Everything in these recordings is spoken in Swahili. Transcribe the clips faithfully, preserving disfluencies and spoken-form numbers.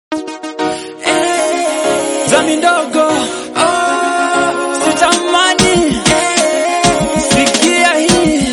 Zami ndogo, oh, sitamani, sikia hii.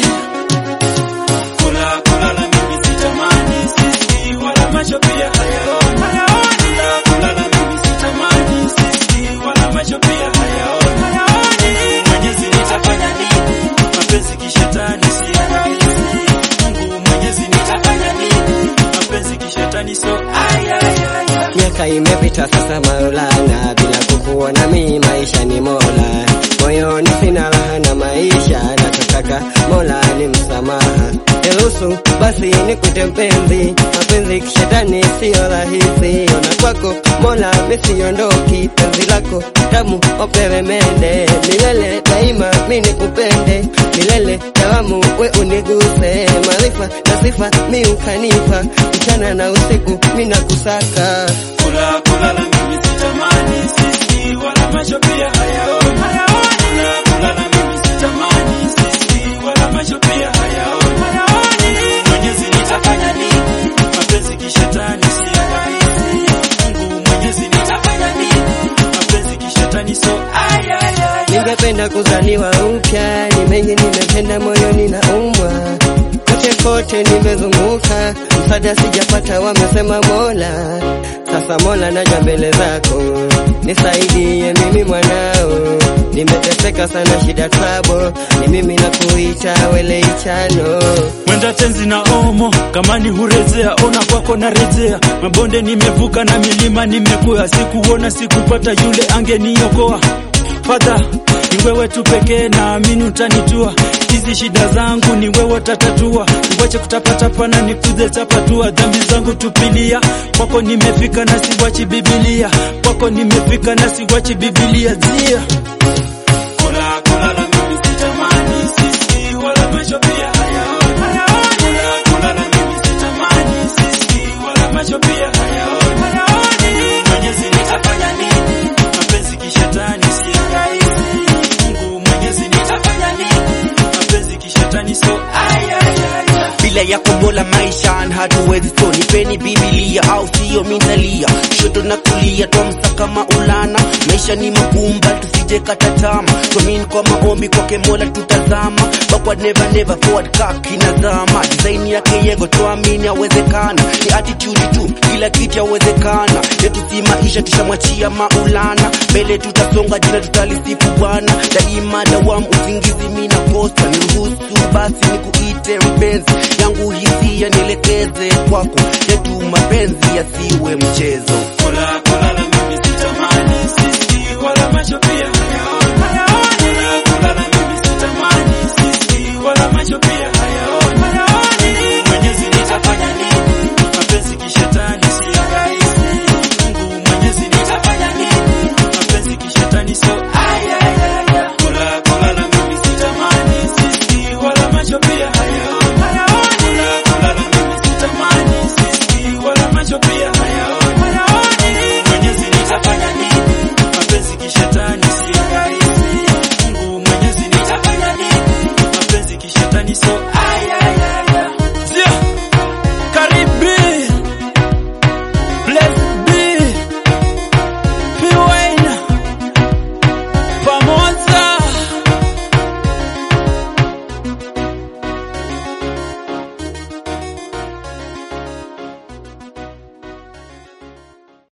Kula kula la mimi sitamani, sisi wala macho pia hayaoni. Kula kula la mimi sitamani, sisi wala macho pia hayaoni. Mwenyezi nitafanya nini? Mapenzi kishetani si rahisi. Mungu Mwenyezi nitafanya nini? Mapenzi kishetani so ay ay ay. Miaka imepita sasa Maulana, bila kukuona mimi maisha ni Mola. Moyoni sina raha na maisha, nataka Mola ni msamaha. Niruhusu basi nikute mpenzi, mapenzi kishetani sio rahisi. Ona kwako Mola misiondoki, penzi lako tamu opewe mende. Milele daima mimi nikupende, milele dawamu we uniguse. Maarifa na sifa mimi ukanipa, mchana na usiku mimi nakusaka. Kula kula la mimi sitamani, sisi wala macho pia hayaoni. Kula kula la mimi sitamani, sisi wala macho pia hayaoni. Mwenyezi nitafanya nini? Mapenzi kishetani si rahisi. Mungu Mwenyezi nitafanya nini? Mapenzi kishetani so ay ay ay. Ningependa kuzaliwa upya, ni mengi nimependa, moyoni na umwa. Kote kote nimezunguka, msaada sijapata, wamesema Mola. Sasa Mola naja mbele zako, nisaidie mimi mwanao. Nimeteseka sana shida trouble, ni mimi nakuita wele ichano. Mwenda tenzi na omo, kama ni hurezea, ona kwako na rejea. Mabonde nimevuka na milima nimekuwa, sikuona sikupata yule angeniokoa. Father, ni wewe tu pekee naamini utanitua. Hizi shida zangu ni wewe utatatua. Uwache kutapatapa na nikuze tapatua. Dhambi zangu tupilia, kwako nimefika na siwachi Biblia. Kwako nimefika na siwachi Biblia. Zia Kula kula la mimi sitamani, sisi wala macho pia hayaoni. Kula kula la mimi sitamani, sisi wala macho pia hayaoni. Mwenyezi nitafanya nini? Mapenzi kishetani si rahisi. Mungu Mwenyezi nitafanya nini? Mapenzi kishetani so ay ay ay. Bila yako Mola maisha hatuwezi, so nipeni Biblia au sio minalia. Shoto na kulia twamsa kama ulana, maisha ni mabumba tusije kata tama. Tuamini kwa maombi kwake Mola tutazama, backward never never forward kaki na zama. Design yake yego tuamini awezekana, ni attitude tu kila kitu yawezekana. Yetu si maisha tushamwachia Maulana, mbele tutasonga jina tutalisifu Bwana. Daima dawamu usingizi mimi nakosa, niruhusu basi nikuite mpenzi yangu, hisia nielekeze kwako, yetu mapenzi yasiwe mchezo.